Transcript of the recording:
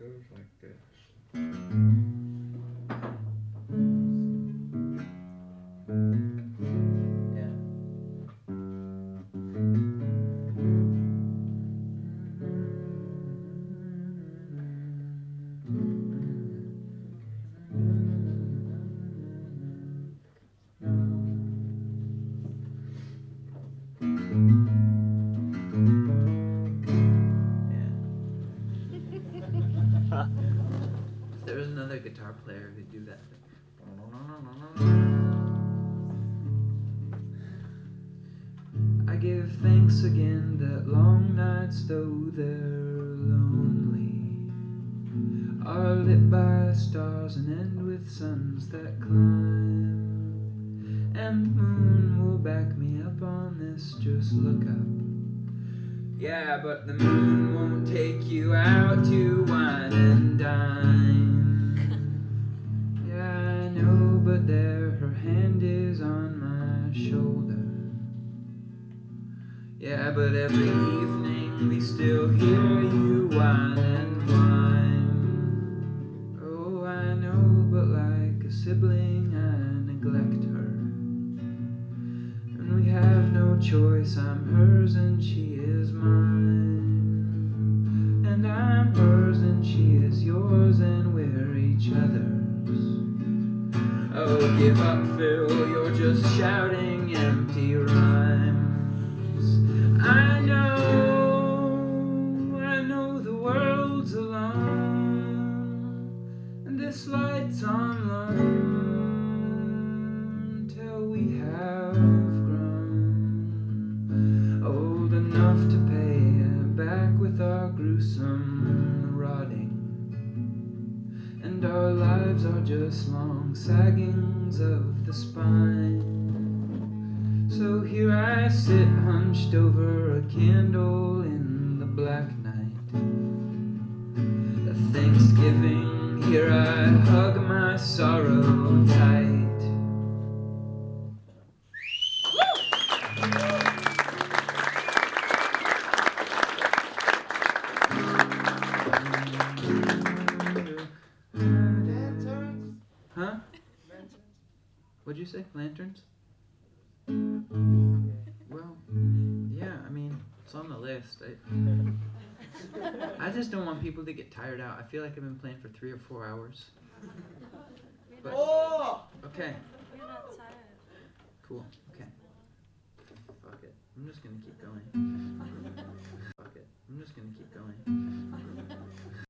goes like this. There was another guitar player who'd do that. I give thanks again that long nights, though they're lonely, are lit by stars and end with suns that climb. And the moon will back me up on this, just look up. Yeah, but the moon won't take you out to wine and dine. Yeah, I know, but there her hand is on my shoulder. Yeah, but every evening we still hear you whine and whine. Oh, I know, but like a sibling I neglect her. And we have no choice, I'm hers and she is mine. And I'm hers and she is yours and we're each other's. Oh, give up, Phil, you're just shouting empty rhymes. I know the world's alone, and this light's on loan till we have grown old enough to pay back with our gruesome rotting. And our lives are just long saggings of the spine. So here I sit hunched over a candle in the black night. A Thanksgiving, here I hug my sorrow tight. Lanterns? Huh? Lanterns? What'd you say? Lanterns? Well, yeah, I mean, it's on the list. I just don't want people to get tired out. I feel like I've been playing for 3 or 4 hours. But, Oh! okay, You're not tired. cool, okay. Fuck it, I'm just gonna keep going. Fuck it, I'm just gonna keep going.